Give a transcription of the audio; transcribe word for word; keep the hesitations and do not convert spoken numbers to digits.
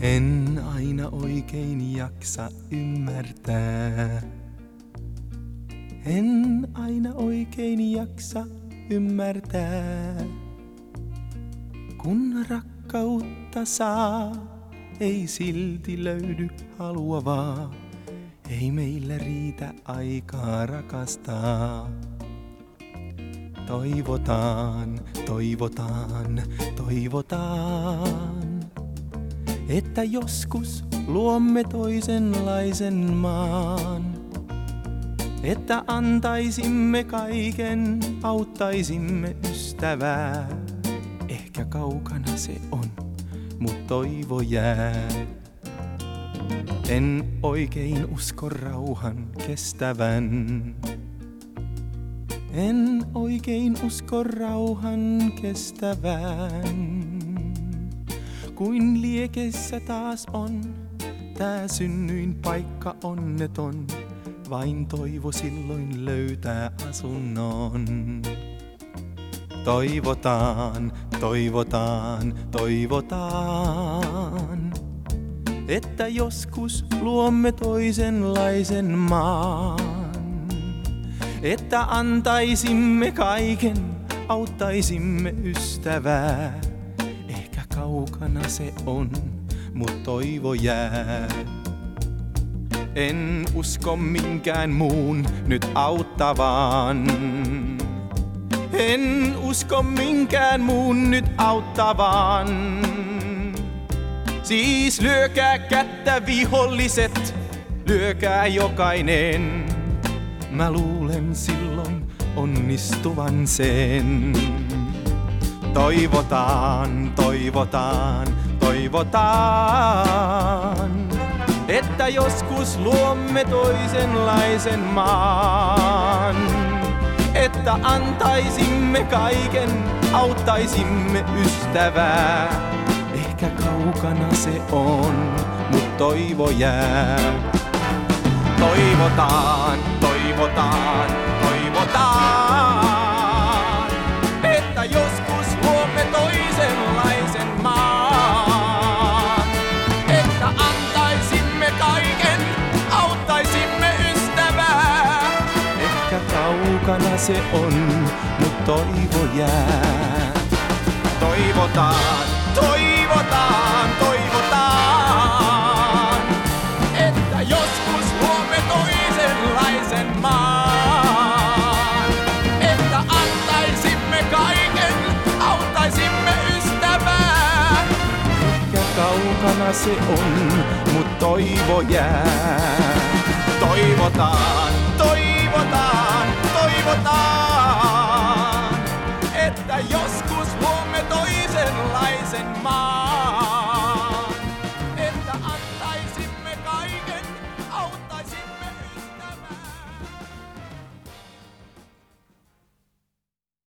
En aina oikein jaksa ymmärtää. En aina oikein jaksa ymmärtää. Kun rakkautta saa, ei silti löydy haluavaa. Ei meillä riitä aikaa rakastaa. Toivotaan, toivotaan, toivotaan, että joskus luomme toisenlaisen maan. Että antaisimme kaiken, auttaisimme ystävää. Ehkä kaukana se on, mut toivo jää. En oikein usko rauhan kestävän. En oikein usko rauhan kestävän. Kuin liekessä taas on, tää synnyin paikka onneton. Vain toivo silloin löytää asunnon. Toivotaan, toivotaan, toivotaan, että joskus luomme toisenlaisen maan. Että antaisimme kaiken, auttaisimme ystävää. Ehkä kaukana se on, mut toivo jää. En usko minkään muun nyt auttavaan. En usko minkään muun nyt auttavaan. Siis lyökää kättä viholliset, lyökää jokainen. Mä luulen silloin onnistuvan sen. Toivotaan, toivotaan, toivotaan, että joskus luomme toisenlaisen maan. Että antaisimme kaiken, auttaisimme ystävää. Ehkä kaukana se on, mut toivo jää. Toivotaan, toivotaan, toivotaan, että joskus luomme toisenlaisen maan. Että antaisimme kaiken, auttaisimme ystävää. Ehkä kaukana se on, mut toivo jää. Toivotaan, toivotaan, toivotaan, että joskus luomme toisenlaisen maan. Että antaisimme kaiken, auttaisimme ystävää. Ehkä kaukana se on, mut toivo jää. Toivotaan.